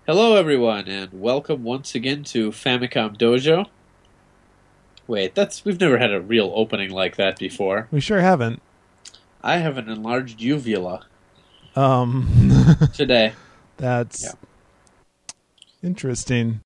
Hello, everyone, and welcome once again to Famicom Dojo. Wait, we've never had a real opening like that before. We sure haven't. I have an enlarged uvula Um, today. That's interesting.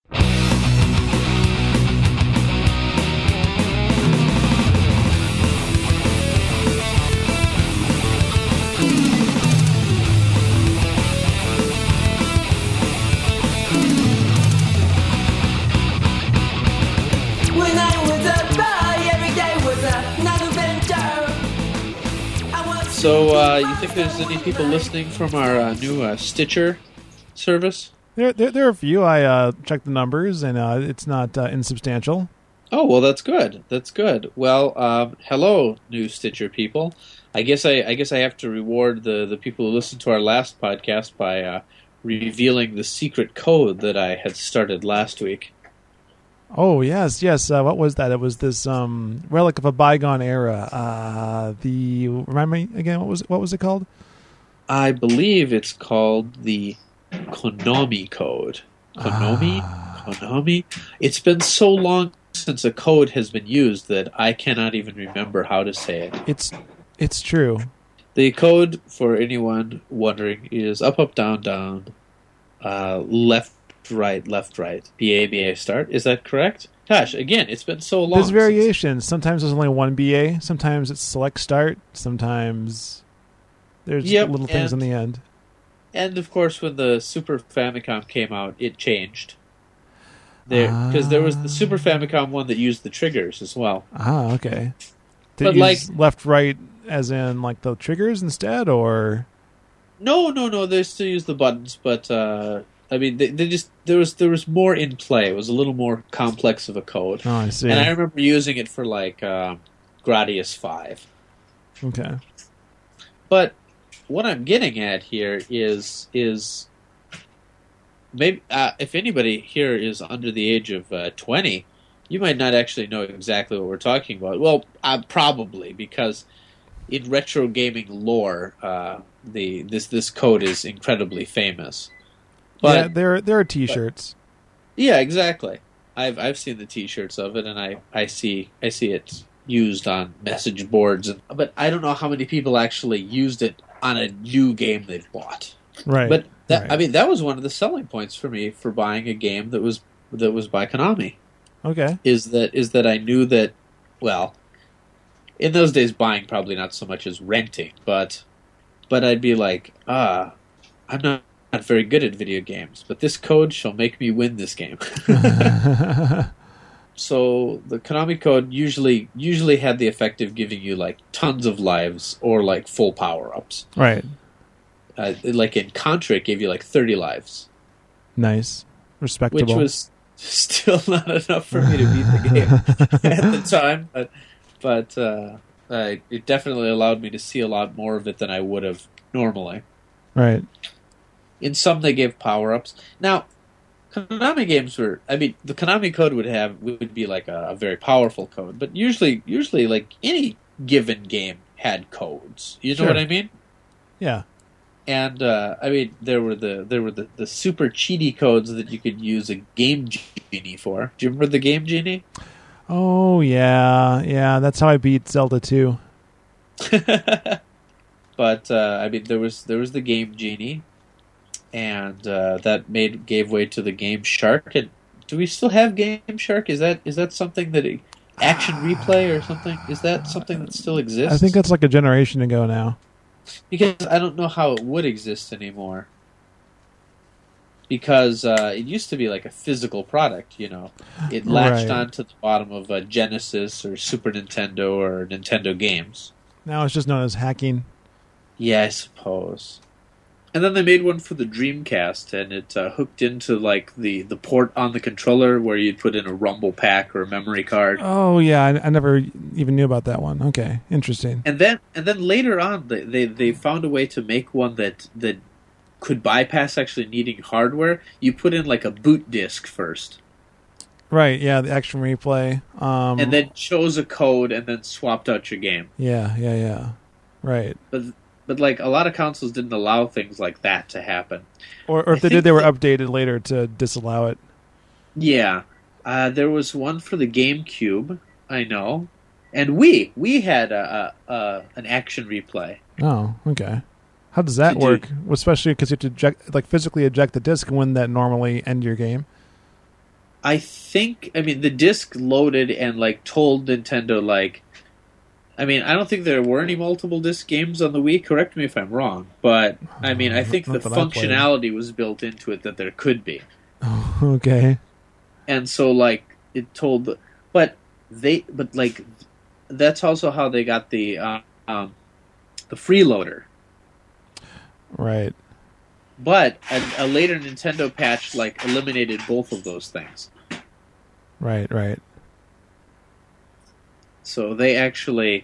When I was a boy, every day was another adventure. So, you think there's any people listening from our new Stitcher service? There are a few. I checked the numbers, and it's not insubstantial. Oh, well, that's good. That's good. Well, hello, new Stitcher people. I guess I have to reward the people who listened to our last podcast by revealing the secret code that I had started last week. Oh yes. What was that? It was this relic of a bygone era. Remind me again. What was it called? I believe it's called the Konami code. Konami? It's been so long since a code has been used that I cannot even remember how to say it. It's true. The code, for anyone wondering, is up, down, down, left, right, BA, start. Is that correct? Gosh, again, it's been so long. There's variations. Sometimes there's only one BA. Sometimes it's select start. Sometimes there's little things on the end. And, of course, when the Super Famicom came out, it changed. Because there was the Super Famicom one that used the triggers as well. Ah, okay. Did But you use left, right, as in like the triggers instead, or? No. They still use the buttons, but I mean, they just there was more in play. It was a little more complex of a code. Oh, I see. And I remember using it for like Gradius 5. Okay. But what I'm getting at here is maybe if anybody here is under the age of 20, you might not actually know exactly what we're talking about. Well, probably, because in retro gaming lore, this code is incredibly famous. But yeah, there are T-shirts. Yeah, exactly. I've seen the T-shirts of it, and I see it used on message boards, but I don't know how many people actually used it on a new game they've bought. Right. But right. I mean, that was one of the selling points for me for buying a game that was by Konami. Okay. Is that I knew that, well, in those days buying probably not so much as renting, but I'd be like, I'm not very good at video games, but this code shall make me win this game. So the Konami code usually had the effect of giving you like tons of lives or like full power-ups. Right. Like in Contra, it gave you like 30 lives. Nice. Respectable. Which was still not enough for me to beat the game at the time, but it definitely allowed me to see a lot more of it than I would have normally. Right. In some, they gave power-ups. Now, Konami games the Konami code would be like a very powerful code, but usually like any given game had codes. You know what I mean? Yeah. And there were the super cheaty codes that you could use a Game Genie for. Do you remember the Game Genie? Oh yeah. That's how I beat Zelda 2. But there was the Game Genie, and that gave way to the Game Shark. And do we still have Game Shark? Is that something that Action Replay or something? Is that something that still exists? I think that's like a generation ago now. Because I don't know how it would exist anymore. Because it used to be like a physical product, you know. It latched onto the bottom of a Genesis or Super Nintendo or Nintendo games. Now it's just known as hacking. Yeah, I suppose. And then they made one for the Dreamcast, and it hooked into like the port on the controller where you'd put in a rumble pack or a memory card. Oh yeah, I never even knew about that one. Okay, interesting. And then later on, they found a way to make one that could bypass actually needing hardware. You put in like a boot disk first. Right. Yeah, the Action Replay. And then chose a code and then swapped out your game. Yeah. Right. But but like a lot of consoles didn't allow things like that to happen. Or if I they did, think they were that- updated later to disallow it. Yeah, there was one for the GameCube, I know, and we had an action replay. Oh, okay. How does that Did you- work? Especially because you have to physically eject the disc, and wouldn't that normally end your game? I mean, the disc loaded and like told Nintendo like, I mean, I don't think there were any multiple disc games on the Wii. Correct me if I'm wrong, but I mean, I think the Not that I played. functionality was built into it that there could be, Okay. and so like it told, but like that's also how they got the freeloader. Right. But a later Nintendo patch like eliminated both of those things. Right. So they actually,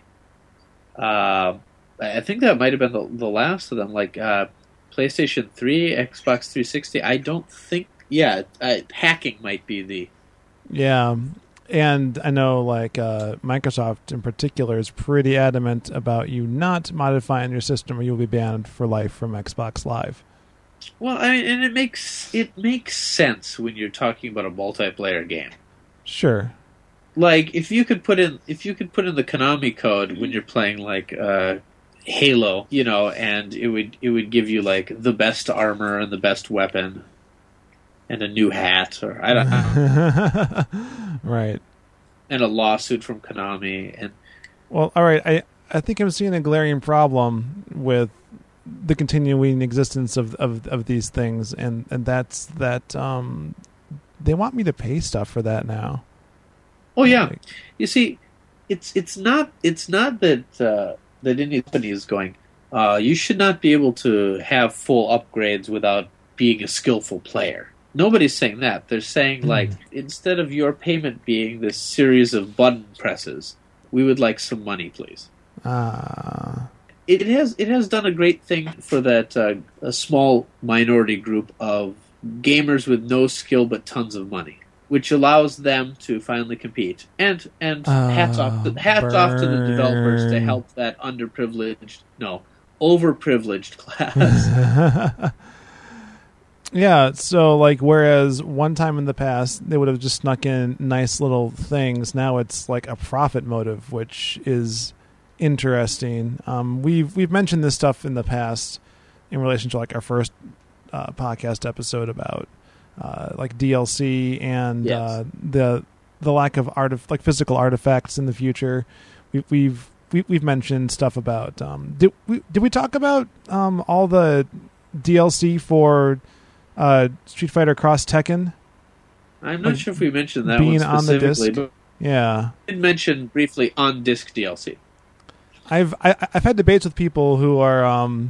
I think that might have been the last of them. Like PlayStation 3, Xbox 360. I don't think. Yeah, hacking might be the. Yeah. And I know, like, Microsoft in particular is pretty adamant about you not modifying your system or you'll be banned for life from Xbox Live. Well, I mean, and it makes sense when you're talking about a multiplayer game. Sure. Like if you could put in the Konami code when you're playing like Halo, you know, and it would give you like the best armor and the best weapon and a new hat, or I don't know, Right. and a lawsuit from Konami, and Well, all right. I think I'm seeing a glaring problem with the continuing existence of these things, and that's that they want me to pay stuff for that now. oh yeah, Like, you see, it's not that that any company is going. You should not be able to have full upgrades without being a skillful player. Nobody's saying that. They're saying like instead of your payment being this series of button presses, we would like some money, please. It has done a great thing for that a small minority group of gamers with no skill but tons of money, which allows them to finally compete. And hats off to the developers to help that overprivileged class. Yeah, so like whereas one time in the past they would have just snuck in nice little things, now it's like a profit motive, which is interesting. We've mentioned this stuff in the past in relation to like our first podcast episode about like DLC and Yes. the lack of physical artifacts in the future. We've mentioned stuff about did we talk about all the DLC for Street Fighter Cross Tekken? I'm not sure if we mentioned that being one on the specifically, disc? but Yeah. we did mention briefly on disc DLC. I've had debates with people who are on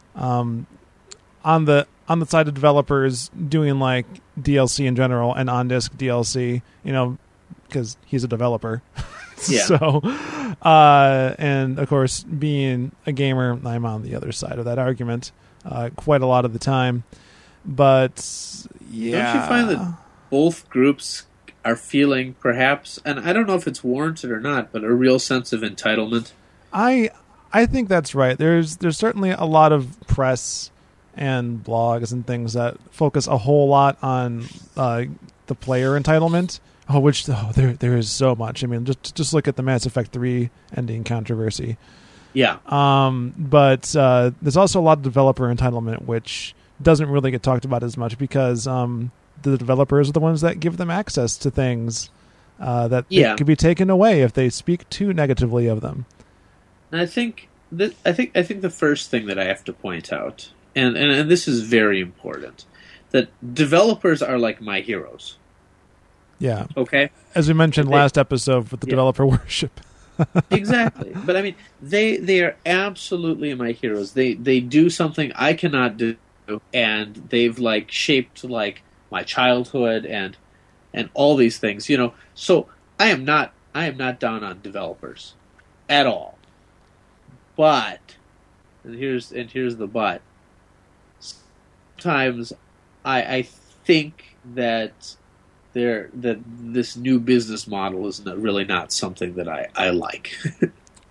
the side of developers doing like DLC in general and on disc DLC, you know, because he's a developer. Yeah. So, and of course, being a gamer, I'm on the other side of that argument quite a lot of the time. But yeah, Don't you find that both groups are feeling perhaps, and I don't know if it's warranted or not, but a real sense of entitlement? I think that's right. There's certainly a lot of press and blogs and things that focus a whole lot on the player entitlement. There is so much. I mean, just look at the Mass Effect 3 ending controversy. Yeah. But there's also a lot of developer entitlement, which doesn't really get talked about as much because the developers are the ones that give them access to things that could be taken away if they speak too negatively of them. And I think the first thing that I have to point out, and this is very important, that developers are like my heroes. Yeah. Okay? As we mentioned last episode with the developer worship. Exactly. But I mean, they are absolutely my heroes. They do something I cannot do, and they've like shaped like my childhood and all these things, you know. So I am not down on developers at all. But and here's the but. Sometimes I think that this new business model is really not something that I like.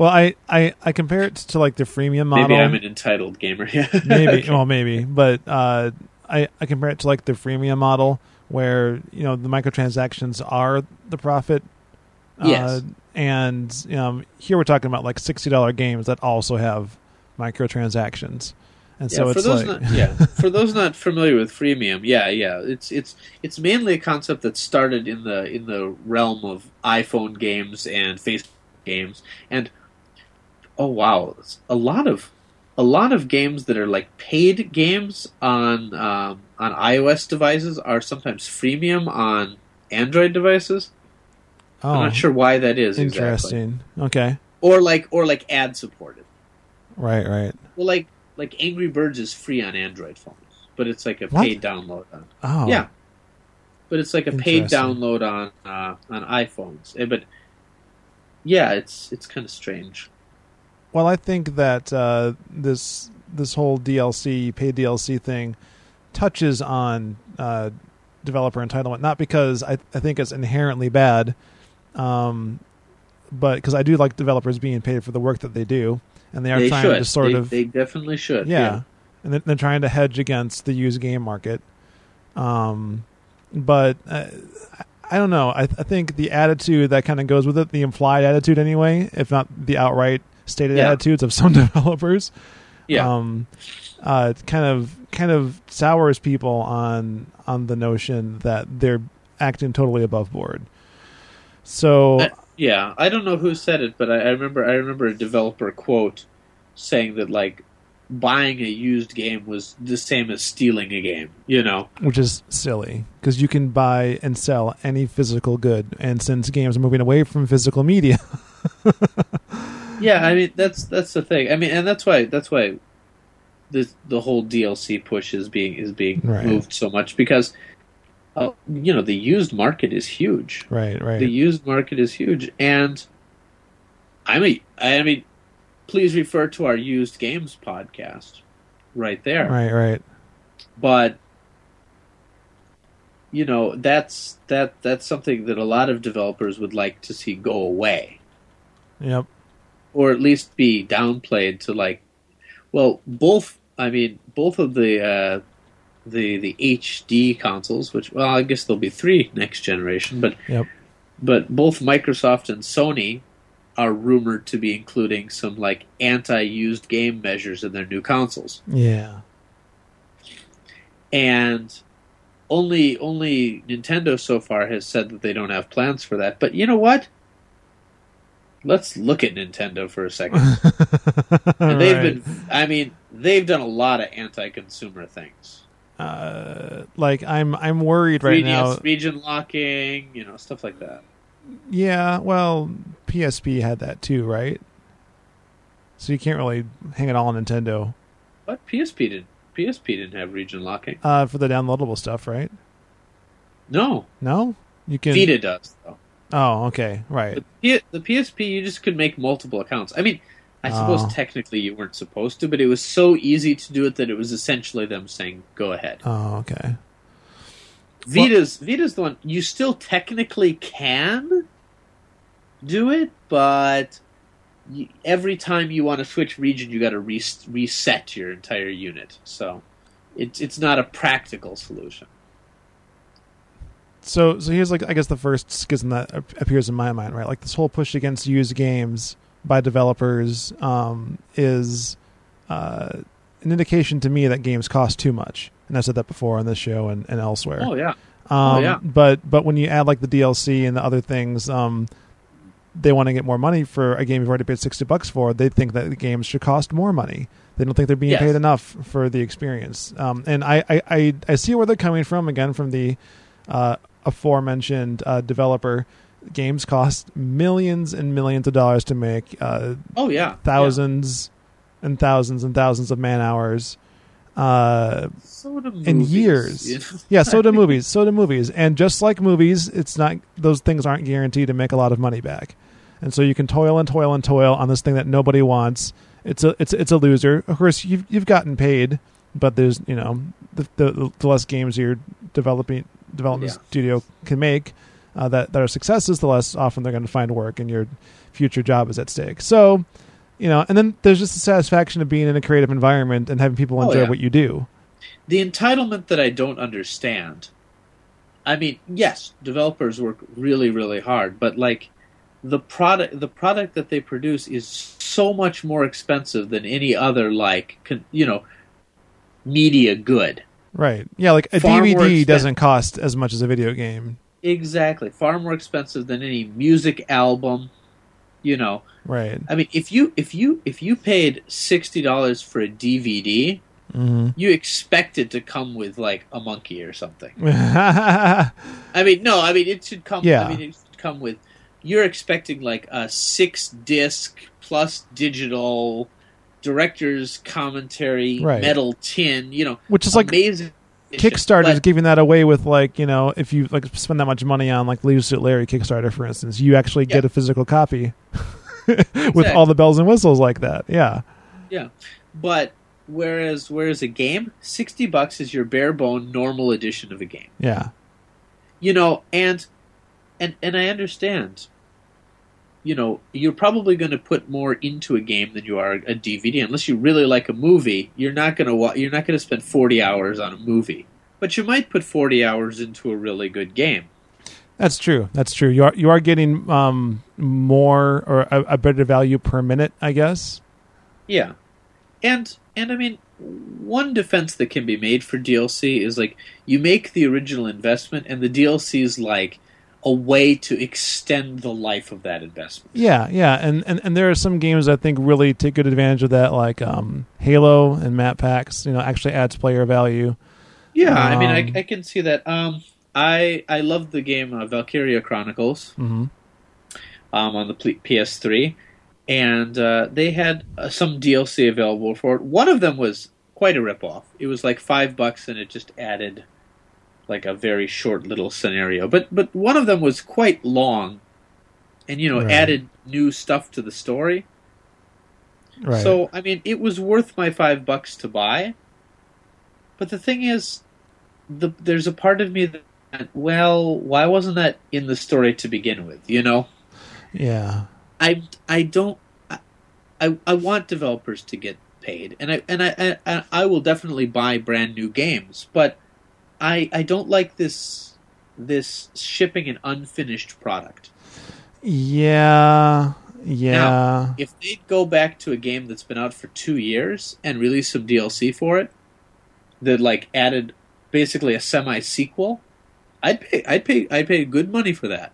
Well, I compare it to like the freemium model. Maybe I'm an entitled gamer. Yeah. Maybe, Okay. well, maybe, but I compare it to like the freemium model where the microtransactions are the profit. Yes. And here we're talking about like $60 games that also have microtransactions, and so for it's those like for those not familiar with freemium, it's mainly a concept that started in the realm of iPhone games and Facebook games, and oh wow, a lot of games that are like paid games on iOS devices are sometimes freemium on Android devices. oh, I'm not sure why that is exactly. interesting. Okay, Or like ad supported. right. Well, like Angry Birds is free on Android phones, but it's like a What? paid download on. Oh, Yeah, but it's like a paid Interesting. download on iPhones. But yeah, it's kind of strange. Well, I think that this whole DLC, paid DLC thing touches on developer entitlement, not because I think it's inherently bad, but because I do like developers being paid for the work that they do, and they are trying should. to sort of They definitely should. yeah. And they're trying to hedge against the used game market. But I don't know. I think the attitude that kind of goes with it, the implied attitude anyway, if not the outright stated Yeah. attitudes of some developers, Yeah. it kind of sours people on the notion that they're acting totally above board. So Yeah, I don't know who said it, but I remember a developer quote saying that like buying a used game was the same as stealing a game. which is silly because you can buy and sell any physical good, and since games are moving away from physical media, Yeah, I mean that's the thing. I mean, and that's why the whole DLC push is being Right. moved so much because the used market is huge. right. The used market is huge, and I mean, please refer to our used games podcast right there. Right. But that's something that a lot of developers would like to see go away, Yep. or at least be downplayed to like, well, both of the HD consoles, which, well, I guess there'll be 3 next generation, but Yep. both Microsoft and Sony are rumored to be including some like anti-used game measures in their new consoles. Yeah. And only Nintendo so far has said that they don't have plans for that. But you know what? Let's look at Nintendo for a second. And they've done a lot of anti-consumer things. Like I'm worried right 3DS now. region locking, stuff like that. Yeah, well, PSP had that too, right? So you can't really hang it all on Nintendo. But PSP didn't have region locking. For the downloadable stuff, right? No, No, you can. Vita does though. Oh, okay, right. The PSP, you just could make multiple accounts. I mean, I suppose Oh. technically you weren't supposed to, but it was so easy to do it that it was essentially them saying, "Go ahead." Oh, okay. Vita's the one you still technically can do it, but every time you want to switch region, you got to reset your entire unit. So it's not a practical solution. So here's like I guess the first schism that appears in my mind, right? Like this whole push against used games by developers is an indication to me that games cost too much, and I've said that before on this show and elsewhere. Oh yeah. Yeah. But when you add like the DLC and the other things, they want to get more money for a game you've already paid $60 for. They think that the games should cost more money. They don't think they're being Yes. paid enough for the experience. And I see where they're coming from. Again, from the aforementioned developer. Games cost millions and millions of dollars to make. Oh yeah. Thousands and thousands and thousands of man hours. So do In movies, years. you know? Yeah, so do movies. So do movies. And just like movies, it's not; those things aren't guaranteed to make a lot of money back. And so you can toil and toil and toil on this thing that nobody wants. It's a loser. Of course, you've gotten paid, but there's the less games your development Yeah. studio can make, that are successes, the less often they're going to find work, and your future job is at stake. So, and then there's just the satisfaction of being in a creative environment and having people enjoy what you do. The entitlement that I don't understand. I mean, yes, developers work really, really hard, but like the product that they produce is so much more expensive than any other media good. Right. Yeah, like a DVD doesn't cost as much as a video game. Exactly. Far more expensive than any music album, Right. I mean, if you paid $60 for a DVD, you expect it to come with like a monkey or something. It should come it should come with, you're expecting like a 6-disc plus digital director's commentary, metal tin, which is amazing. Like Kickstarter is giving that away with like, if you like spend that much money on like Leisure Suit Larry Kickstarter, for instance, you actually get a physical copy with all the bells and whistles like that. Yeah. Yeah. But whereas a game, $60 is your bare bone normal edition of a game. Yeah. And I understand. You're probably going to put more into a game than you are a DVD. Unless you really like a movie, you're not going to spend 40 hours on a movie. But you might put 40 hours into a really good game. That's true. You are getting more or a better value per minute, I guess. Yeah, and I mean, one defense that can be made for DLC is like you make the original investment, and the DLC is like a way to extend the life of that investment. Yeah, and there are some games I think really take good advantage of that, like Halo and map packs. Actually adds player value. Yeah, I mean, I can see that. I love the game Valkyria Chronicles on the PS3, and they had some DLC available for it. One of them was quite a ripoff. It was like $5, and it just added like a very short little scenario. But one of them was quite long, and added new stuff to the story. Right. So I mean, it was worth my $5 to buy. But the thing is, there's a part of me that, well, why wasn't that in the story to begin with? Yeah. I want developers to get paid, and I will definitely buy brand new games, but I don't like this shipping an unfinished product. Yeah. Now, if they'd go back to a game that's been out for 2 years and release some DLC for it, that like added basically a semi-sequel, I'd pay good money for that.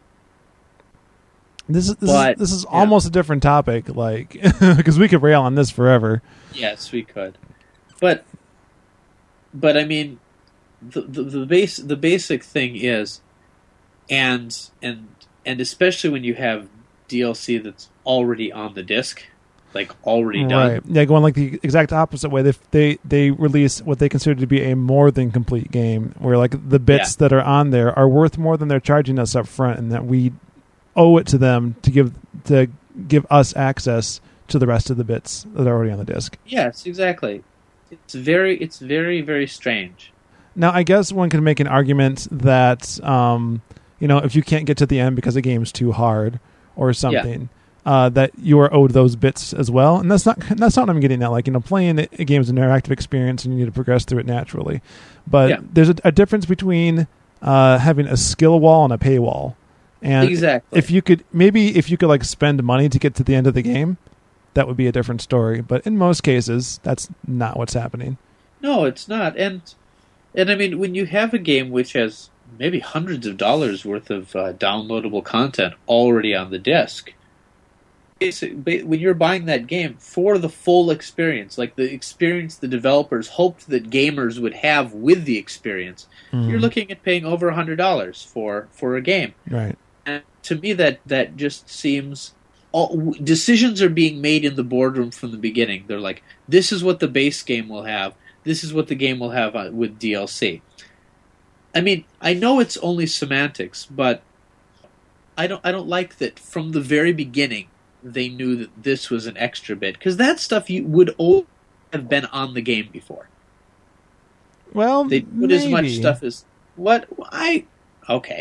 This is almost a different topic, like because we could rail on this forever. Yes, we could, but I mean, the basic thing is, and especially when you have DLC that's already on the disc, like already done. Right. Yeah, going like the exact opposite way. They release what they consider to be a more than complete game, where like the bits that are on there are worth more than they're charging us up front, and that we owe it to them to give us access to the rest of the bits that are already on the disc. Yes, exactly. It's very, very strange. Now, I guess one can make an argument that if you can't get to the end because the game's too hard or something, that you are owed those bits as well. And that's not what I'm getting at. Like, playing a game is an interactive experience, and you need to progress through it naturally. But there's a difference between having a skill wall and a paywall. And exactly. if you could like spend money to get to the end of the game, that would be a different story. But in most cases, that's not what's happening. No, it's not. And I mean, when you have a game which has maybe hundreds of dollars worth of downloadable content already on the disc, when you're buying that game for the full experience, like the experience the developers hoped that gamers would have with the experience, you're looking at paying over $100 for a game. Right. And to me, that just seems... decisions are being made in the boardroom from the beginning. They're like, this is what the base game will have. This is what the game will have with DLC. I mean, I know it's only semantics, but I don't like that from the very beginning they knew that this was an extra bit, because that stuff you would have been on the game before. Well, they put as much stuff as okay.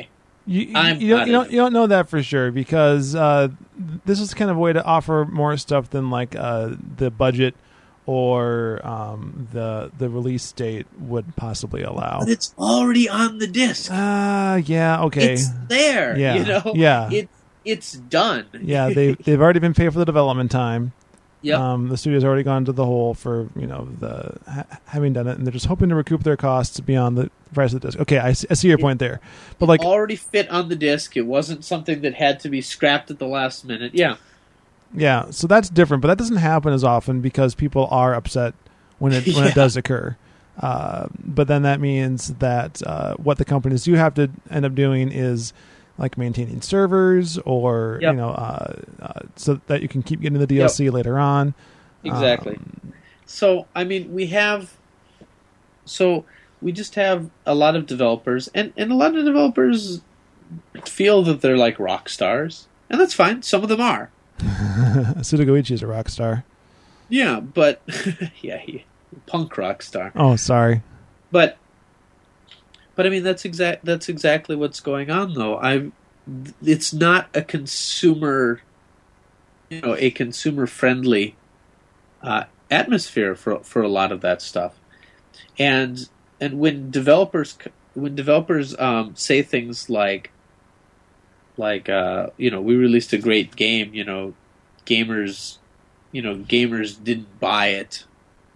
You don't know that for sure because this is kind of a way to offer more stuff than like the budget or the release date would possibly allow. But it's already on the disc. Yeah, okay. It's there. Yeah, you know. yeah. It's done. Yeah, they've already been paid for the development time. Yep. The studio's already gone to the hole for having done it, and they're just hoping to recoup their costs beyond the price of the disc. Okay, I see your point there, but like already fit on the disc. It wasn't something that had to be scrapped at the last minute. Yeah. Yeah, so that's different, but that doesn't happen as often because people are upset when it does occur. But then that means that what the companies do have to end up doing is like maintaining servers or so that you can keep getting the DLC later on. Exactly. So I mean, we just have a lot of developers, and a lot of developers feel that they're like rock stars, and that's fine. Some of them are. Suda Goichi is a rock star. Yeah, but punk rock star. Oh, sorry. But I mean that's exactly what's going on though. It's not a consumer friendly atmosphere for a lot of that stuff. And when developers say things like we released a great game, gamers didn't buy it.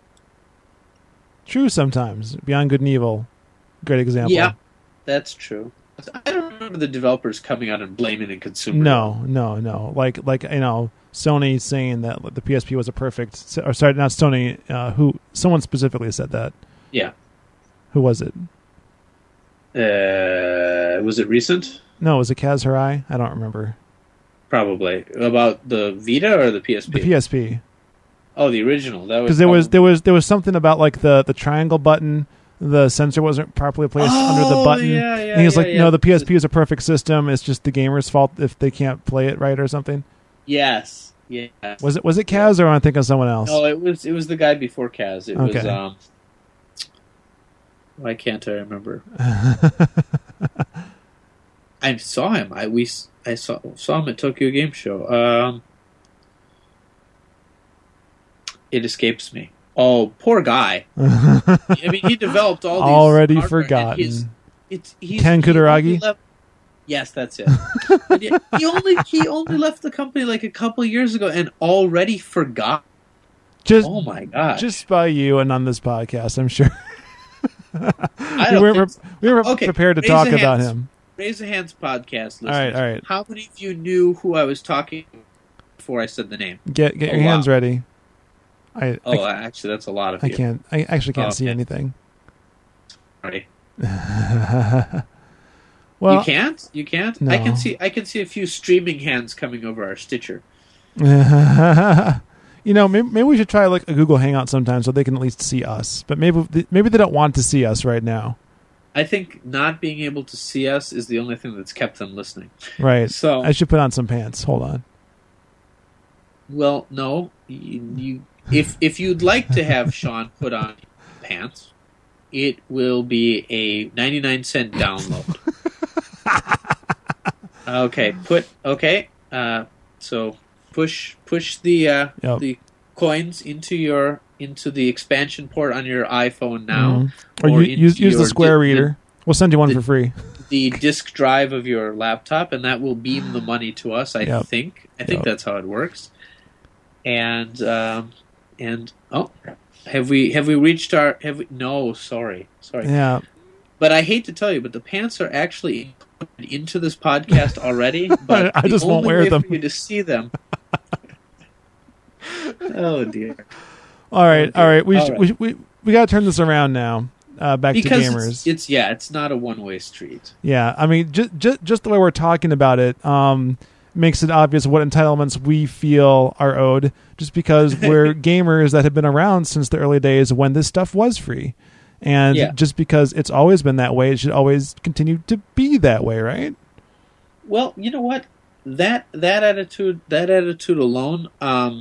True sometimes. Beyond Good and Evil, great example. Yeah, that's true. I don't remember the developers coming out and blaming the consumer. No. Like Sony saying that the PSP was a perfect, or sorry, not Sony. Someone specifically said that. Yeah. Who was it? Was it recent? No, was it Kaz Hirai? I don't remember. Probably about the Vita or the PSP. The PSP. Oh, the original. That was because there was something about like the triangle button. The sensor wasn't properly placed under the button. And he was like, no, the PSP is a perfect system. It's just the gamer's fault if they can't play it right or something. Yes. Yeah. Was it Kaz or am I thinking of someone else? No, it was the guy before Kaz. It was why can't I remember? I saw him. I saw him at Tokyo Game Show. It escapes me. Oh, poor guy. I mean, he developed all these already forgotten. Ken Kutaragi? Yes, that's it. he only left the company like a couple of years ago and already forgot. Oh my god! Just by you and on this podcast, I'm sure. we were prepared to talk about him. Raise a hands, podcast listeners. All right. How many of you knew who I was talking before I said the name? Get your hands ready. Actually, that's a lot of you. I actually can't see anything. Ready? Well, you can't. You can't. No. I can see a few streaming hands coming over our Stitcher. Maybe we should try like a Google Hangout sometime so they can at least see us. But maybe they don't want to see us right now. I think not being able to see us is the only thing that's kept them listening. Right. So I should put on some pants. Hold on. Well, no. If you'd like to have Sean put on pants, it will be a 99-cent download. So push the coins into the expansion port on your iPhone now, or use the Square Reader. We'll send you one for free. The disk drive of your laptop, and that will beam the money to us. I think that's how it works. And have we reached our? No, sorry. Yeah. But I hate to tell you, but the pants are actually into this podcast already. But I just won't wear them for you to see them. Oh dear. All right. We got to turn this around now. Back because to gamers. It's not a one-way street. Yeah, I mean, just the way we're talking about it makes it obvious what entitlements we feel are owed. Just because we're gamers that have been around since the early days when this stuff was free, and just because it's always been that way, it should always continue to be that way, right? Well, you know what? That attitude alone.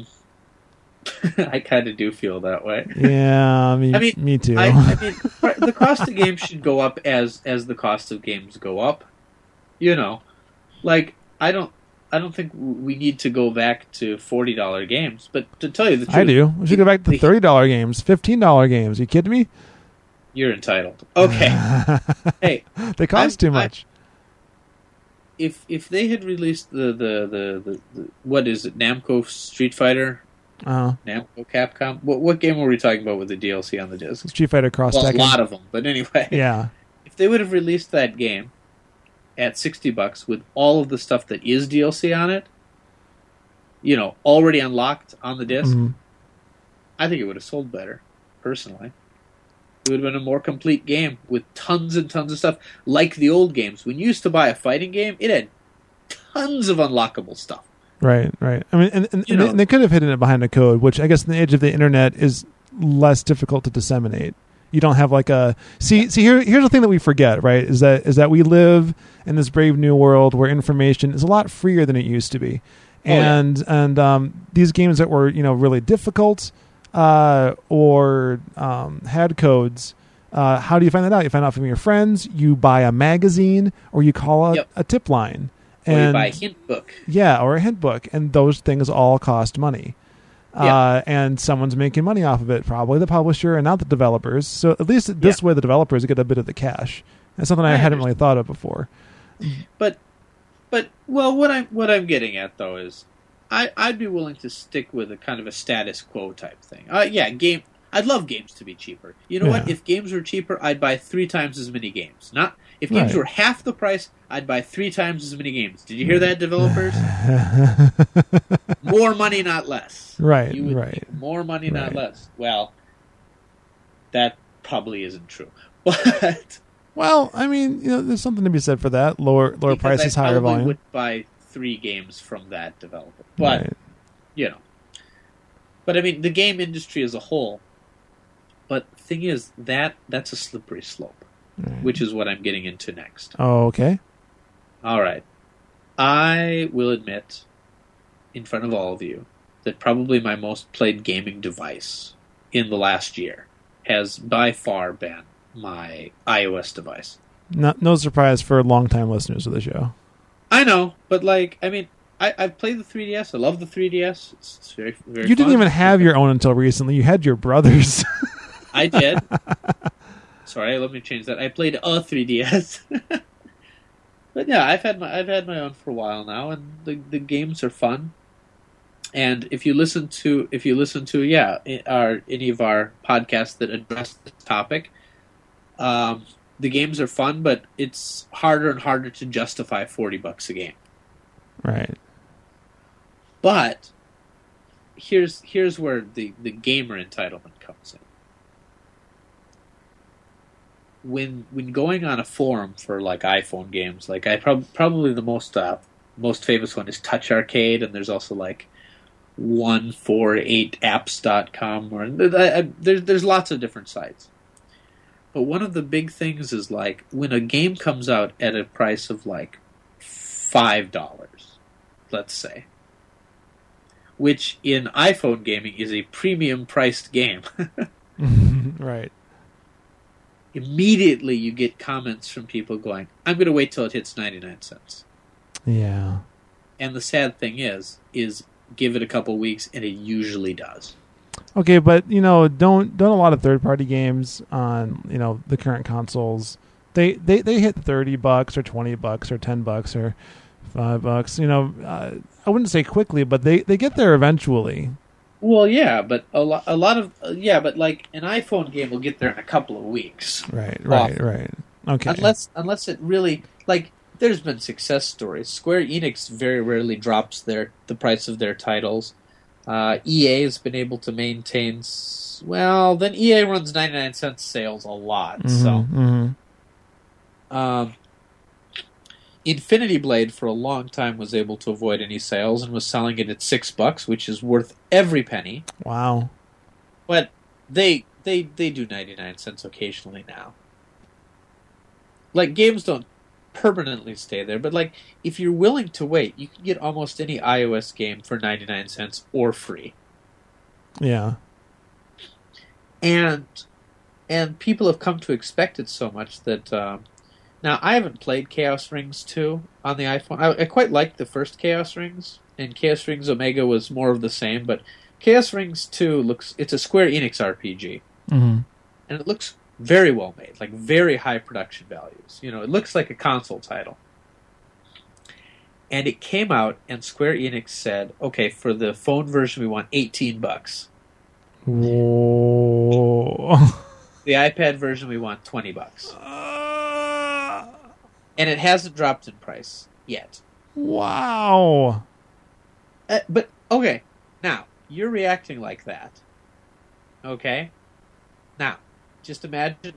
I kind of do feel that way. Yeah, me too. I mean, the cost of games should go up as the cost of games go up. You know, like I don't think we need to go back to $40 games. But to tell you the truth, I do. We should go back to $30 games, $15 games. Are you kidding me? You're entitled. Okay. Hey, They cost too much. If they had released the what is it, Namco Street Fighter, Namco Capcom, what game were we talking about with the DLC on the disc? Street Fighter Cross Well, a Tekken. lot of them, but anyway. Yeah. If they would have released that game at $60 with all of the stuff that is DLC on it, you know, already unlocked on the disc, I think it would have sold better, personally. It would have been a more complete game with tons and tons of stuff, like the old games. When you used to buy a fighting game, it had tons of unlockable stuff. Right. I mean, and they could have hidden it behind a code, which I guess in the age of the internet is less difficult to disseminate. You don't have like a here's the thing that we forget, right? Is that we live in this brave new world where information is a lot freer than it used to be, and these games that were really difficult or had codes. How do you find that out? You find out from your friends. You buy a magazine, or you call a tip line, or you buy a hint book. Yeah, or a hint book, and those things all cost money. And someone's making money off of it, probably the publisher and not the developers. So at least this way, the developers get a bit of the cash. That's something I hadn't really thought of before. But well, what I'm getting at though is, I'd be willing to stick with a kind of a status quo type thing. I'd love games to be cheaper. You know what? If games were cheaper, I'd buy 3 times as many games. If games were half the price, I'd buy 3 times as many games. Did you hear that, developers? More money, not less. Right. You would make more money, not less. Well, that probably isn't true. But well, I mean, there's something to be said for that. Lower prices, higher volume. I would buy 3 games from that developer. But But I mean, the game industry as a whole. But the thing is, that's a slippery slope, which is what I'm getting into next. Oh, okay. All right. I will admit, in front of all of you, that probably my most played gaming device in the last year has by far been my iOS device. No surprise for long-time listeners of the show. I know, but I've played the 3DS. I love the 3DS. It's very, very You didn't fun. even have your own until recently. You had your brother's. I did. Sorry, let me change that. I played a 3DS. But yeah, I've had my own for a while now, and the games are fun. And if you listen to any of our podcasts that address this topic, the games are fun, but it's harder and harder to justify $40 a game. Right. But here's where the gamer entitlement comes in. When going on a forum for like iPhone games, like probably the most famous one is Touch Arcade, and there's also like 148apps.com, or there's lots of different sites. But one of the big things is like when a game comes out at a price of like $5, let's say, which in iPhone gaming is a premium priced game. Right. Immediately you get comments from people going, I'm going to wait till it hits 99 cents. Yeah. And the sad thing is give it a couple weeks, and it usually does. Okay, but don't a lot of third-party games on the current consoles, they hit $30 or $20 or $10 or $5. I wouldn't say quickly, but they get there eventually. Well, yeah, but a lot of but like an iPhone game will get there in a couple of weeks. Right. Okay. Unless it really, like, there's been success stories. Square Enix very rarely drops the price of their titles. EA has been able to maintain. Well, then EA runs 99 cent sales a lot. Infinity Blade for a long time was able to avoid any sales and was selling it at $6, which is worth every penny. Wow. But they do 99 cents occasionally now. Like, games don't permanently stay there, but like if you're willing to wait, you can get almost any iOS game for 99 cents or free. Yeah. And people have come to expect it so much that Now, I haven't played Chaos Rings 2 on the iPhone. I quite liked the first Chaos Rings, and Chaos Rings Omega was more of the same, but Chaos Rings 2 it's a Square Enix RPG, Mm-hmm. and it looks very well made, like very high production values. You know, it looks like a console title. And it came out, and Square Enix said, okay, for the phone version, we want $18. Whoa. The iPad version, we want $20. And it hasn't dropped in price yet. Wow. But, okay, now, you're reacting like that. Okay? Now, just imagine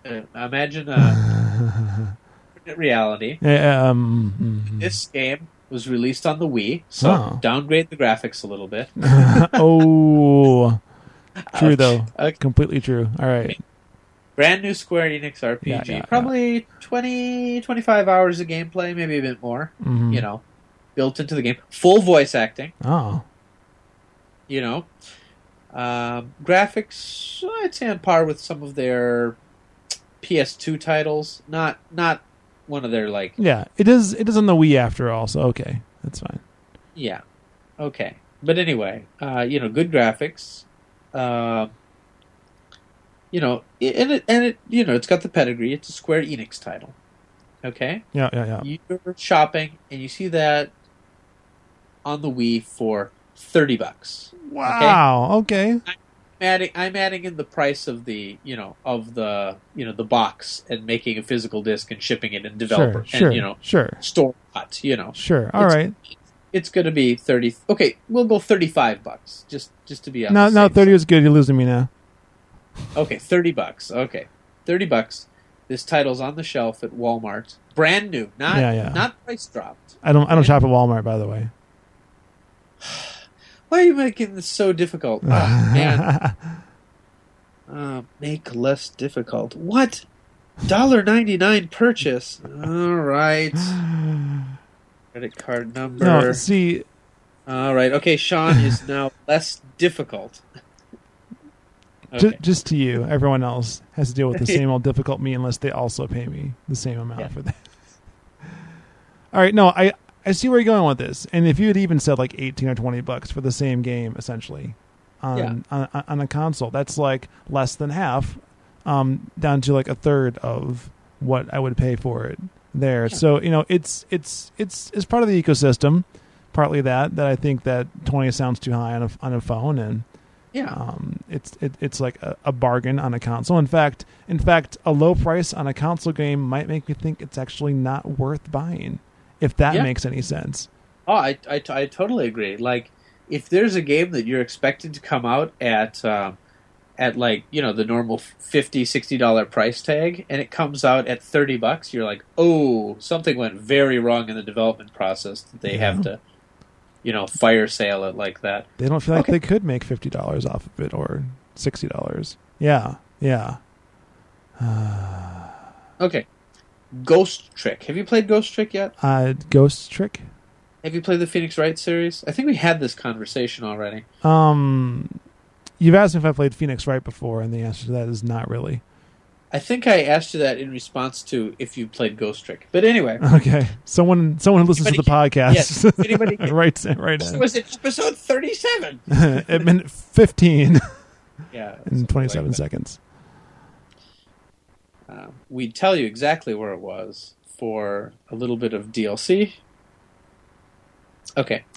reality. This game was released on the Wii, so downgrade the graphics a little bit. Oh. True, though. Okay. Completely true. All right. Brand new Square Enix RPG. Yeah. Probably 20, 25 hours of gameplay, maybe a bit more. Mm-hmm. You know, built into the game. Full voice acting. Oh. You know. Graphics, I'd say on par with some of their PS2 titles. Not one of their, like... Yeah, it is on the Wii after all, so okay. That's fine. Yeah. Okay. But anyway, good graphics. It's got the pedigree. It's a Square Enix title. Okay? Yeah. You're shopping, and you see that on the Wii for $30. Wow. Okay. I'm adding in the price of the box and making a physical disc and shipping it in developer Sure. store cut. Sure. All right. It's going to be 30. Okay, we'll go $35 just to be on No, the same 30 was good. You're losing me now. Okay, $30. Okay, $30. This title's on the shelf at Walmart, brand new, not price dropped. I don't shop at Walmart, by the way. Why are you making this so difficult? Oh, man. Make less difficult. What? $1.99 purchase. All right. Credit card number. No, see. All right. Okay, Sean is now less difficult. Okay. Just to you. Everyone else has to deal with the same old difficult me unless they also pay me the same amount for that. All right. No, I see where you're going with this. And if you had even said like $18 or $20 for the same game, essentially, on a console, that's like less than half, down to like a third of what I would pay for it there. Yeah. So, it's part of the ecosystem, partly that I think that 20 sounds too high on a phone, and it's like a bargain on a console. In fact, a low price on a console game might make me think it's actually not worth buying, if that makes any sense. Oh, I totally agree. Like, if there's a game that you're expected to come out at like, the normal $50, $60 price tag, and it comes out at $30, you're like, oh, something went very wrong in the development process that they have to, fire sale it like that. They don't feel like they could make $50 off of it, or $60. Yeah. Okay. Ghost Trick. Have you played Ghost Trick yet? Ghost Trick? Have you played the Phoenix Wright series? I think we had this conversation already. You've asked me if I played Phoenix Wright before, and the answer to that is not really. I think I asked you that in response to if you played Ghost Trick. But anyway. Okay. Someone who listens to the podcast. Yes. Anybody right in. Was it episode 37? It meant 15. Yeah. In 27 seconds. We'd tell you exactly where it was for a little bit of DLC. Okay.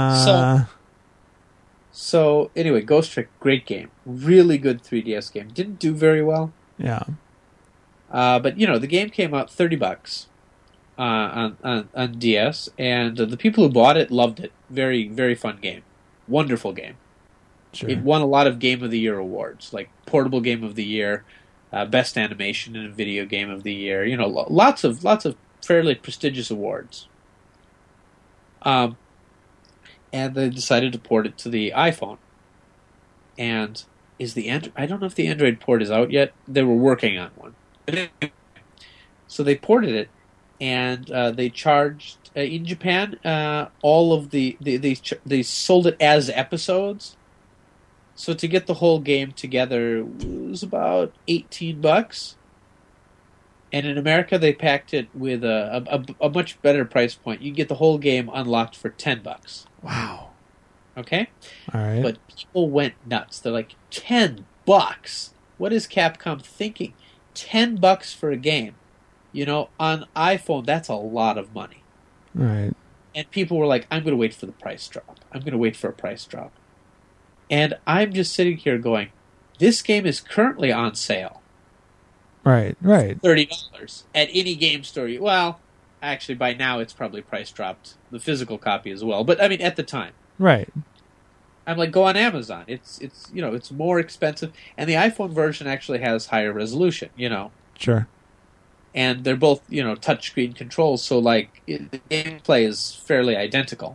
So anyway, Ghost Trick, great game. Really good 3DS game. Didn't do very well. Yeah. But, the game came out $30 on DS, and the people who bought it loved it. Very, very fun game. Wonderful game. Sure. It won a lot of Game of the Year awards, like Portable Game of the Year, Best Animation in a Video Game of the Year. Lots of fairly prestigious awards. And they decided to port it to the iPhone. And I don't know if the Android port is out yet. They were working on one. So they ported it, and they charged in Japan all of they sold it as episodes. So to get the whole game together was about $18. And in America, they packed it with a much better price point. You get the whole game unlocked for $10. Wow. Okay? All right. But people went nuts. They're like, $10? What is Capcom thinking? $10 for a game. You know, on iPhone, that's a lot of money. Right. And people were like, I'm going to wait for the price drop. I'm going to wait for a price drop. And I'm just sitting here going, this game is currently on sale. Right. $30 at any game store. Well, actually, by now it's probably price dropped. The physical copy as well. But, I mean, at the time. Right. I'm like, go on Amazon. It's it's more expensive. And the iPhone version actually has higher resolution, Sure. And they're both, touchscreen controls, so like the gameplay is fairly identical.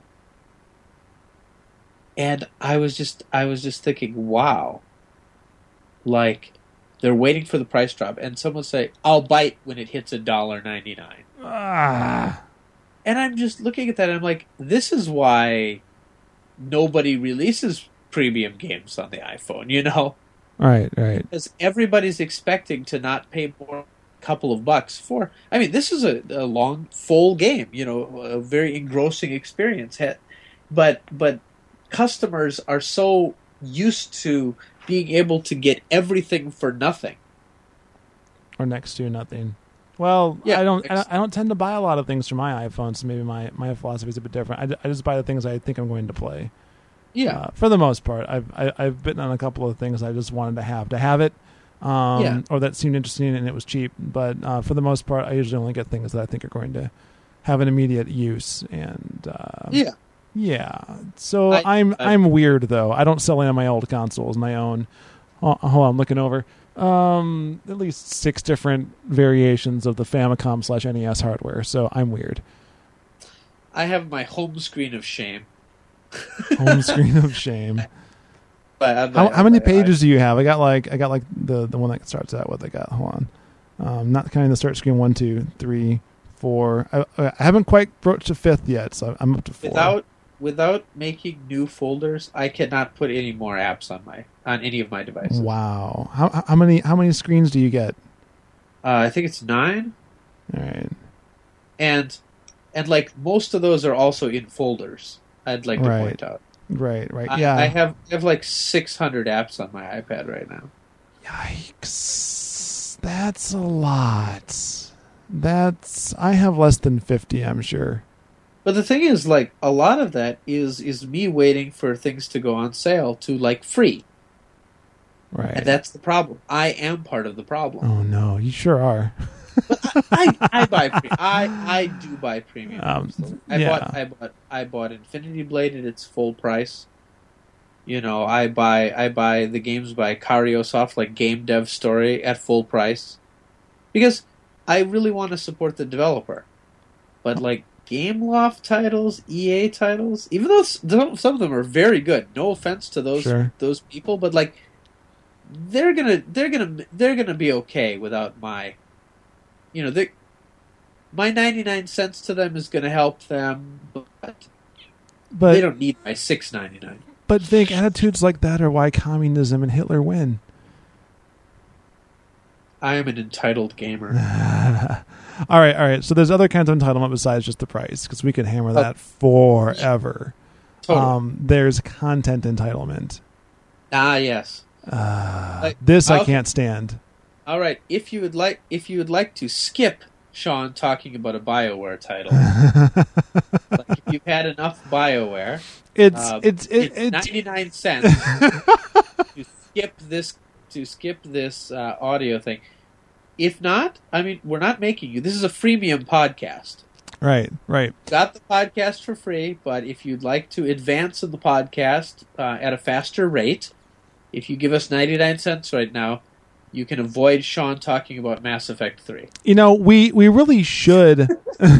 And I was just thinking, wow, like they're waiting for the price drop, and someone say, "I'll bite when it hits $1.99." Ah. And I'm just looking at that, and I'm like, this is why nobody releases premium games on the iPhone, Right. because everybody's expecting to not pay more. Couple of bucks for. I mean, this is a long, full game. A very engrossing experience. But customers are so used to being able to get everything for nothing, Or next to nothing. Well, Yeah, I don't tend to buy a lot of things for my iPhone, so maybe my philosophy is a bit different. I just buy the things I think I'm going to play. Yeah, For the most part, I've bitten on a couple of things I just wanted to have it. Or that seemed interesting and it was cheap. But for the most part, I usually only get things that I think are going to have an immediate use. And yeah. So I'm weird though. I don't sell any of my old consoles. My own. Hold on, I'm looking over. At least 6 different variations of the Famicom/NES hardware. So I'm weird. I have my home screen of shame. Home screen of shame. How many many pages do you have? I got like the one that starts out with. Hold on, not counting the start screen. 1, 2, 3, 4. I haven't quite broached the 5th yet, so I'm up to 4. Without making new folders, I cannot put any more apps on any of my devices. Wow, how many screens do you get? I think it's 9. All right, and like most of those are also in folders. I'd like to point out. Right. Yeah, I have like 600 apps on my iPad right now. Yikes, that's a lot. I have less than 50, I'm sure. But the thing is, like, a lot of that is me waiting for things to go on sale to like free. Right. And that's the problem. I am part of the problem. Oh no, you sure are. But I buy I do buy premium. I bought Infinity Blade at its full price. I buy the games by Cariosoft, like Game Dev Story, at full price, because I really want to support the developer. But like Gameloft titles, EA titles, even though some of them are very good. No offense to those people, but like they're gonna be okay without my. My 99 cents to them is going to help them, but they don't need my $6.99. But vague attitudes like that are why communism and Hitler win. I am an entitled gamer. All right. So there's other kinds of entitlement besides just the price, because we could hammer that forever. Totally. There's content entitlement. Yes. This I can't stand. All right, if you would like to skip Sean talking about a BioWare title, like if you've had enough BioWare, it's 99 cents to skip this audio thing. If not, I mean, we're not making you. This is a freemium podcast. Right. Got the podcast for free, but if you'd like to advance in the podcast at a faster rate, if you give us 99 cents right now, you can avoid Sean talking about Mass Effect 3. We really should.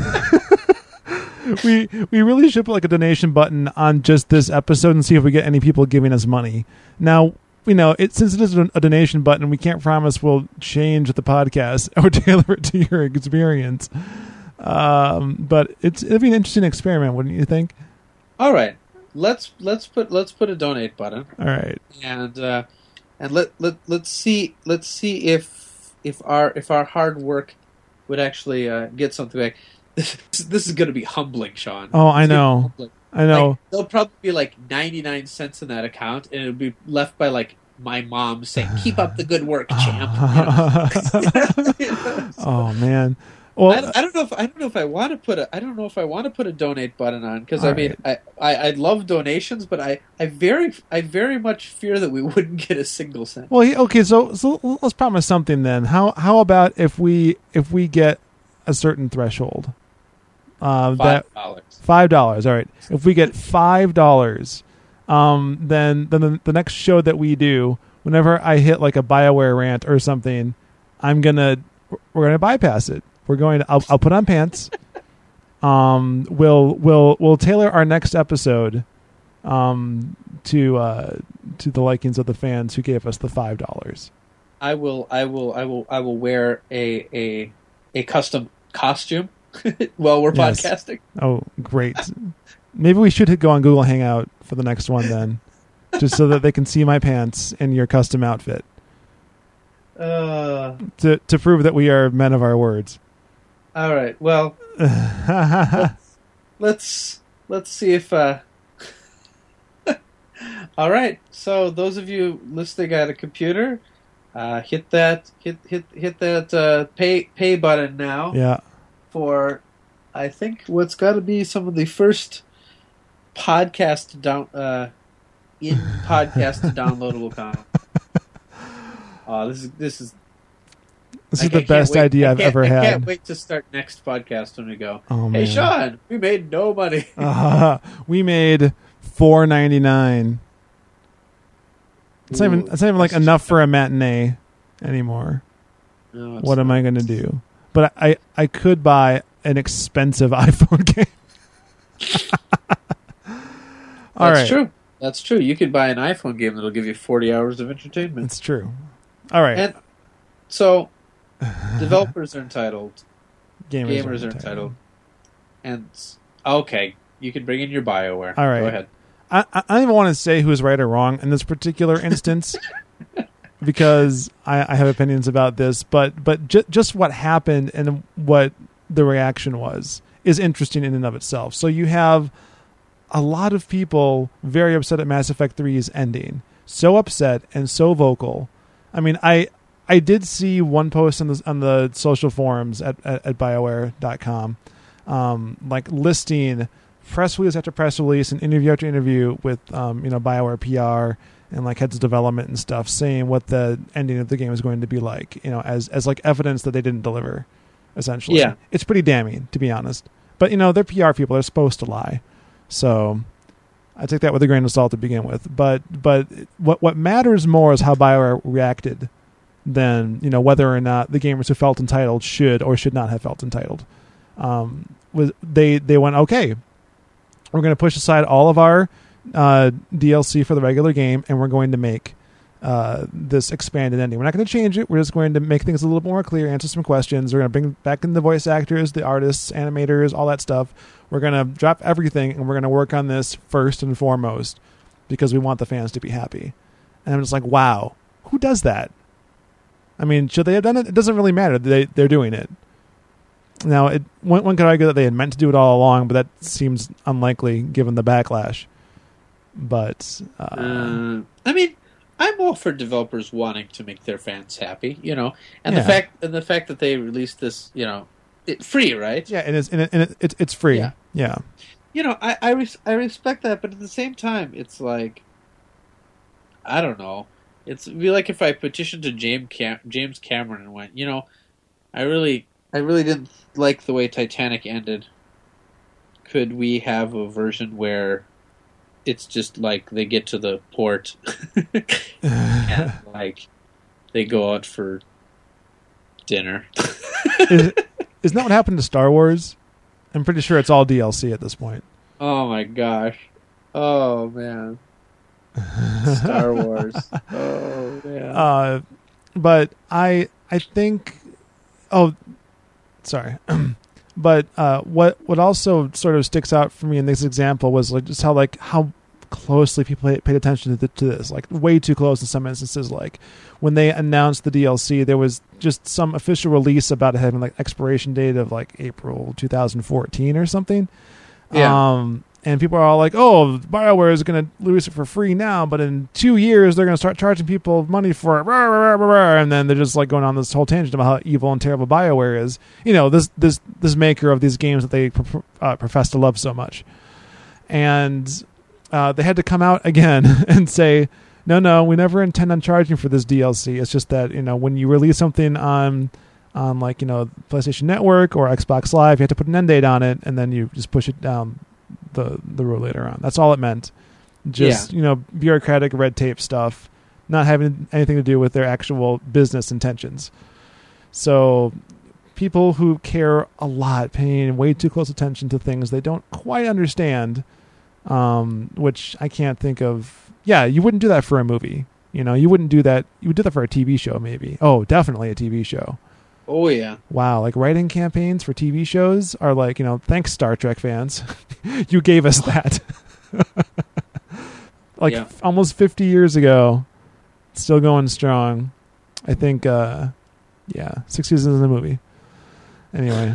we really should put like a donation button on just this episode and see if we get any people giving us money. Now, since it is a donation button, we can't promise we'll change the podcast or tailor it to your experience. But it'd be an interesting experiment, wouldn't you think? All right, let's put a donate button. All right, and let's see if our hard work would actually get something back. This is going to be humbling, Sean. Oh, I It's gonna be know. humbling. I know. Like, there'll probably be like 99 cents in that account, and it'll be left by like my mom saying, "Keep up the good work, champ." You know? Oh man. Well, I don't know if I want to put a donate button on, because I All mean I love donations, but I very much fear that we wouldn't get a single cent. well, okay. So let's promise something then. How about if we get a certain threshold? That $5. $5. All right. If we get $5, then the next show that we do, whenever I hit like a BioWare rant or something, we're gonna bypass it. I'll put on pants. We'll tailor our next episode to the likings of the fans who gave us the $5. I will wear a custom costume while we're Yes. podcasting. Oh, great. Maybe we should go on Google Hangout for the next one then, just so that they can see my pants in your custom outfit to prove that we are men of our words. All right. Well, let's see if. All right. So those of you listening at a computer, hit that pay button now. Yeah. For, I think, what's got to be some of the first podcast downloadable content. This is the best idea I've ever had. I can't wait to start next podcast when we go. Oh, Hey, man. Sean, we made no money. We made $4.99. It's not even like enough for a matinee anymore. No, What am I going to do? But I could buy an expensive iPhone game. All right. That's true. That's true. You could buy an iPhone game that'll give you 40 hours of entertainment. It's true. All right. And so, developers are entitled. Gamers Gamers are entitled. And, okay, you can bring in your BioWare. All right. Go ahead. I don't even want to say who's right or wrong in this particular instance because I have opinions about this, but just what happened and what the reaction was is interesting in and of itself. So you have a lot of people very upset at Mass Effect 3's ending. So upset and so vocal. I mean, I did see one post on the social forums at BioWare.com, like listing press release after press release and interview after interview with BioWare PR and like heads of development and stuff, saying what the ending of the game is going to be like, as like evidence that they didn't deliver. Essentially, Yeah. It's pretty damning, to be honest. But they're PR people; they're supposed to lie, so I take that with a grain of salt to begin with. But what matters more is how BioWare reacted than whether or not the gamers who felt entitled should or should not have felt entitled. They went, okay, we're going to push aside all of our DLC for the regular game, and we're going to make this expanded ending. We're not going to change it. We're just going to make things a little bit more clear, answer some questions. We're going to bring back in the voice actors, the artists, animators, all that stuff. We're going to drop everything, and we're going to work on this first and foremost because we want the fans to be happy. And I'm just like, wow, who does that? I mean, should they have done it? It doesn't really matter. They're doing it. Now, one could argue that they had meant to do it all along, but that seems unlikely given the backlash. But I mean, I'm all for developers wanting to make their fans happy, and Yeah. the fact that they released this, it free, right? yeah, it's free. Yeah. Yeah. I respect that, but at the same time, it's like, I don't know. It'd be like if I petitioned to James Cameron and went, I really didn't like the way Titanic ended. Could we have a version where it's just like they get to the port and like they go out for dinner? Isn't that what happened to Star Wars? I'm pretty sure it's all DLC at this point. Oh my gosh. Oh man. Star Wars. Oh man. But I think. Oh, sorry. But what also sort of sticks out for me in this example was like just how closely people paid attention to this, like way too close in some instances. Like when they announced the DLC, there was just some official release about it having like expiration date of like April 2014 or something. Yeah. And people are all like, oh, BioWare is going to release it for free now, but in 2 years they're going to start charging people money for it. Rah, rah, rah, rah, and then they're just like going on this whole tangent about how evil and terrible BioWare is. You know, this maker of these games that they profess to love so much. And they had to come out again and say, no, we never intend on charging for this DLC. It's just that, you know, when you release something on like, you know, PlayStation Network or Xbox Live, you have to put an end date on it, and then you just push it down the road later on. That's all it meant. Just, you know, bureaucratic red tape stuff, not having anything to do with their actual business intentions. So people who care a lot, paying way too close attention to things they don't quite understand, which I can't think of. Yeah, you wouldn't do that for a movie. You know, you wouldn't do that. You would do that for a TV show, maybe. Oh, definitely a TV show. Oh, yeah. Wow, like writing campaigns for TV shows are like, you know, thanks Star Trek fans. You gave us that. Like almost 50 years ago, still going strong. I think, 6 seasons in the movie. Anyway,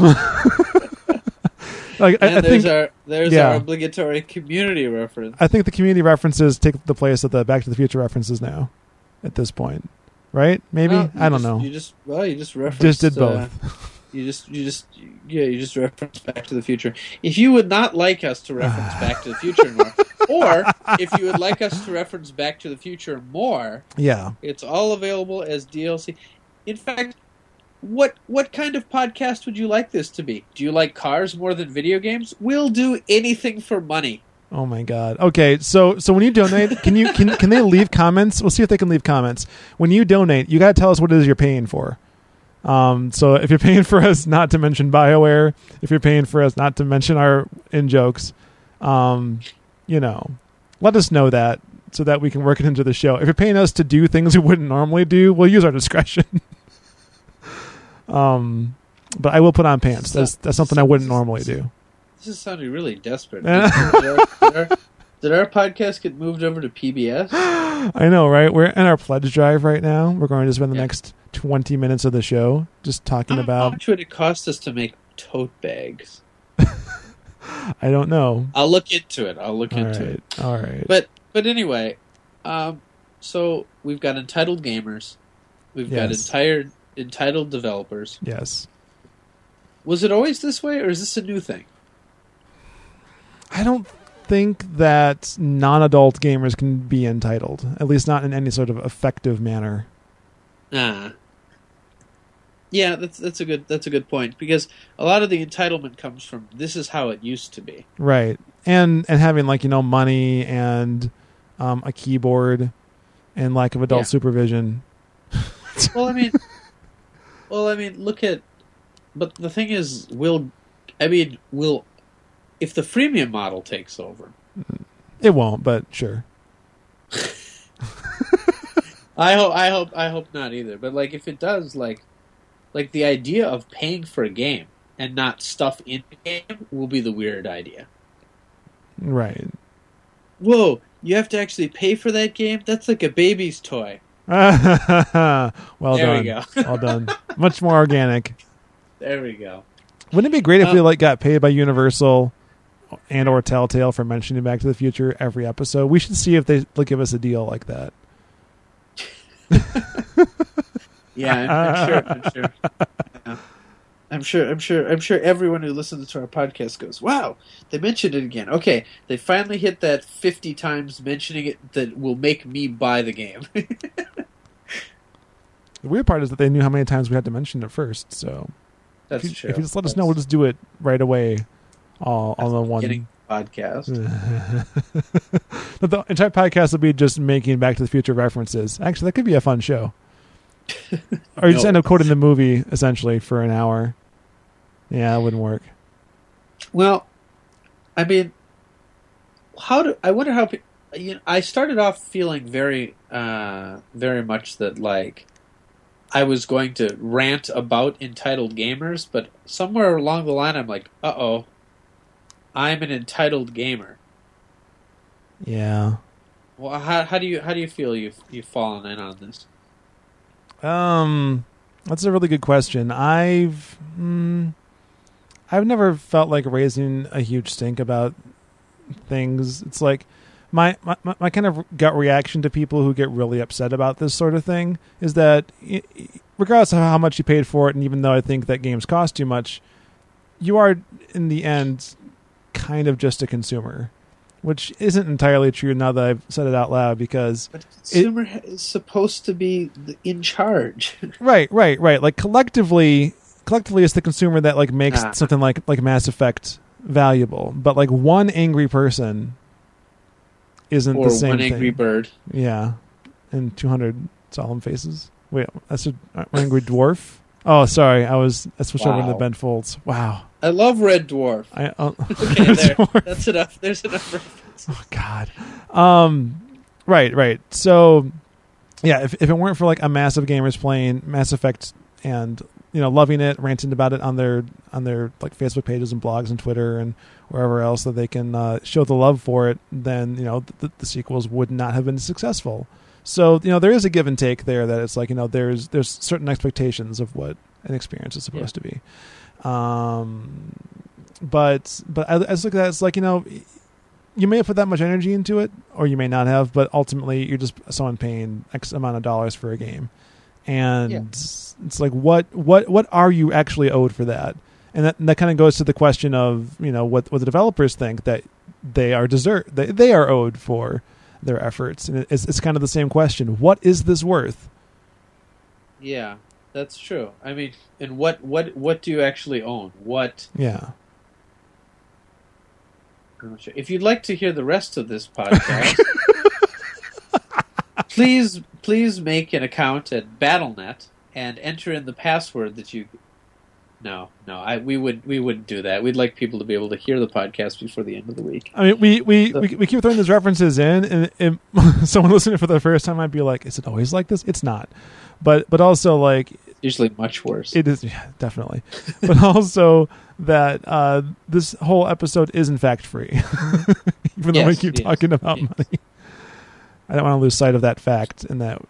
like I think there's our obligatory community reference. I think the community references take the place of the Back to the Future references now, at this point. Right? Maybe? I don't know. You just referenced. Just did both. You just referenced Back to the Future. If you would not like us to reference Back to the Future more, or if you would like us to reference Back to the Future more, it's all available as DLC. In fact, what kind of podcast would you like this to be? Do you like cars more than video games? We'll do anything for money. Oh my God. Okay, so when you donate, can they leave comments? We'll see if they can leave comments. When you donate, you got to tell us what it is you're paying for. So if you're paying for us not to mention BioWare, if you're paying for us not to mention our in-jokes, you know, let us know that so that we can work it into the show. If you're paying us to do things we wouldn't normally do, we'll use our discretion. But I will put on pants. That's something I wouldn't normally do. This is sounding really desperate. Did our podcast get moved over to PBS? I know, right? We're in our pledge drive right now. We're going to spend the next 20 minutes of the show just talking about... How much would it cost us to make tote bags? I don't know. I'll look into it. All right. But anyway, so we've got entitled gamers. We've got entitled developers. Yes. Was it always this way, or is this a new thing? I don't think that non-adult gamers can be entitled, at least not in any sort of effective manner. Yeah, that's a good point, because a lot of the entitlement comes from this is how it used to be. Right. And having, like, you know, money and a keyboard and lack of adult supervision. Well, I mean, look at, but the thing is, if the freemium model takes over, it won't. But sure. I hope not either. But like, if it does, like the idea of paying for a game and not stuff in the game will be the weird idea. Right. Whoa! You have to actually pay for that game? That's like a baby's toy. Well there done. We go. Well done. Much more organic. There we go. Wouldn't it be great if we got paid by Universal and or Telltale for mentioning Back to the Future every episode? We should see if they'll give us a deal like that. Yeah, I'm sure. Yeah. I'm sure everyone who listens to our podcast goes, wow, they mentioned it again. Okay, they finally hit that 50 times mentioning it that will make me buy the game. The weird part is that they knew how many times we had to mention it first, so That's true. If you just let us know, we'll just do it right away all on the one podcast. The entire podcast will be just making Back to the Future references. Actually, that could be a fun show. Or you just end up quoting the movie, essentially, for an hour. Yeah, that wouldn't work. Well, I mean, I wonder how... I started off feeling very much that, like, I was going to rant about entitled gamers, but somewhere along the line I'm like, uh-oh, I'm an entitled gamer. Yeah. Well, how do you feel you've fallen in on this? That's a really good question. I've never felt like raising a huge stink about things. It's like my kind of gut reaction to people who get really upset about this sort of thing is that regardless of how much you paid for it, and even though I think that games cost too much, you are in the end kind of just a consumer, which isn't entirely true now that I've said it out loud, because But the consumer is supposed to be in charge. right. Like collectively it's the consumer that like makes something like Mass Effect valuable, but like one angry person isn't Or the same one thing. angry bird. Yeah, and 200 solemn faces. Wait, that's an angry dwarf. Oh, sorry, I switched over into Ben Folds. Wow, I love Red Dwarf. Okay, there. Dwarf. That's enough. There's enough reference. Oh God. Right. So, yeah, if it weren't for like a massive gamers playing Mass Effect and loving it, ranting about it on their like Facebook pages and blogs and Twitter and wherever else that they can show the love for it, then the sequels would not have been successful. So there is a give and take there, that it's like there's certain expectations of what an experience is supposed to be. But I look at that, it's like you may have put that much energy into it, or you may not have, but ultimately you're just someone paying X amount of dollars for a game. And it's like, what are you actually owed for that? And that kind of goes to the question of, what the developers think that they are owed for their efforts. And it's kind of the same question. What is this worth? Yeah, that's true. I mean, and what do you actually own? What? Yeah. If you'd like to hear the rest of this podcast, please make an account at Battle.net and enter in the password that you. No, we wouldn't do that. We'd like people to be able to hear the podcast before the end of the week. I mean, we keep throwing these references in, and someone listening for the first time might be like, "Is it always like this?" It's not, but also like usually much worse. It is, yeah, definitely, but also that this whole episode is in fact free, even though we keep talking about money. I don't want to lose sight of that fact, and that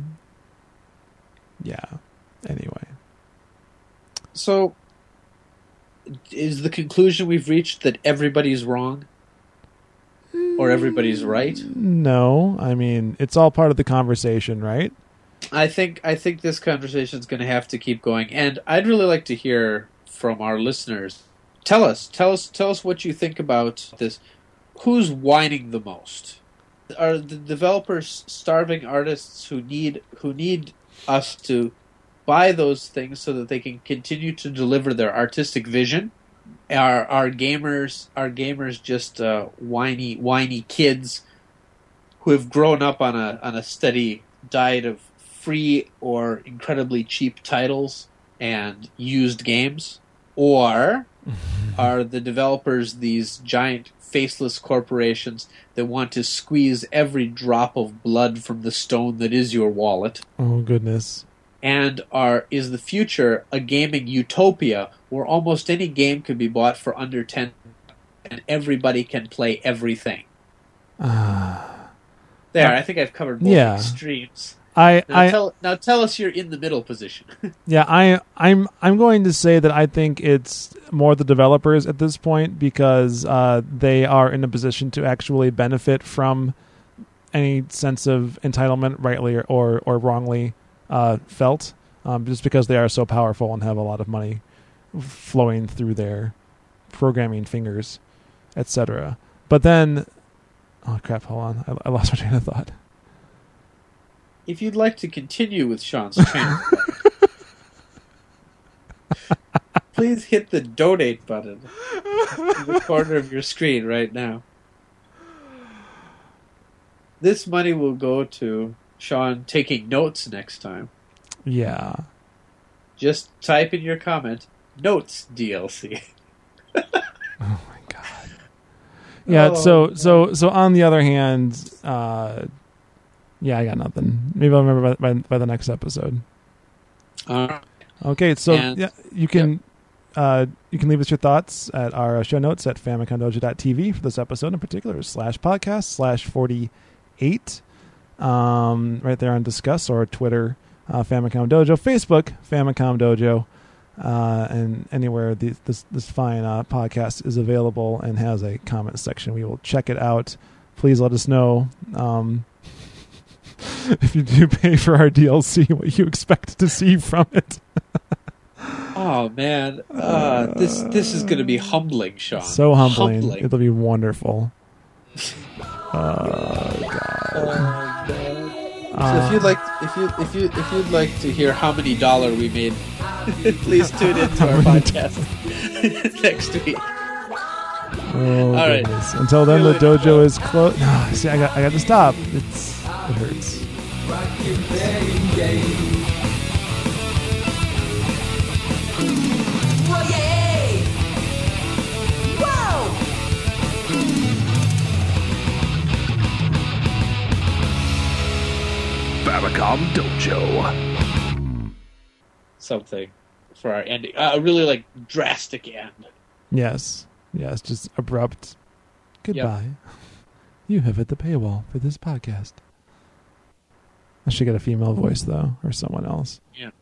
anyway. So, is the conclusion we've reached that everybody's wrong? Or everybody's right? No. I mean, it's all part of the conversation, right? I think this conversation is going to have to keep going, and I'd really like to hear from our listeners. Tell us what you think about this. Who's whining the most? Are the developers starving artists who need us to buy those things so that they can continue to deliver their artistic vision? Are gamers just whiny kids who have grown up on a steady diet of free or incredibly cheap titles and used games? Or are the developers these giant faceless corporations that want to squeeze every drop of blood from the stone that is your wallet? Oh, goodness. And is the future a gaming utopia where almost any game can be bought for under $10 and everybody can play everything? I think I've covered both extremes. Now tell us you're in the middle position. Yeah, I'm going to say that I think it's more the developers at this point, because they are in a position to actually benefit from any sense of entitlement, rightly or wrongly felt, just because they are so powerful and have a lot of money flowing through their programming fingers, etc. But then, oh crap! Hold on, I lost my train of thought. If you'd like to continue with Sean's train of thought, please hit the donate button in the corner of your screen right now. This money will go to Sean taking notes next time. Yeah. Just type in your comment, notes DLC. Oh my god. Yeah, so on the other hand, I got nothing. Maybe I'll remember by the next episode. All right. Okay, so you can you can leave us your thoughts at our show notes at FamicomDojo.tv for this episode in particular, /podcast/48. Right there on Discuss, or Twitter, Famicom Dojo, Facebook, Famicom Dojo, and anywhere this fine podcast is available and has a comment section. We will check it out. Please let us know if you do pay for our DLC, what you expect to see from it. Oh man, this is going to be humbling, Sean. So humbling. It'll be wonderful. God. So if you'd like to hear how many dollar we made, please tune into our podcast next week. Oh, all right. Goodness. Until then, the dojo is closed. No, see, I got to stop. It hurts. Whoa, yeah! Whoa! Famicom Dojo. Something for our ending. A really like drastic end. Yes, just abrupt. Goodbye. Yep. You have hit the paywall for this podcast. I should get a female voice though, or someone else. Yeah.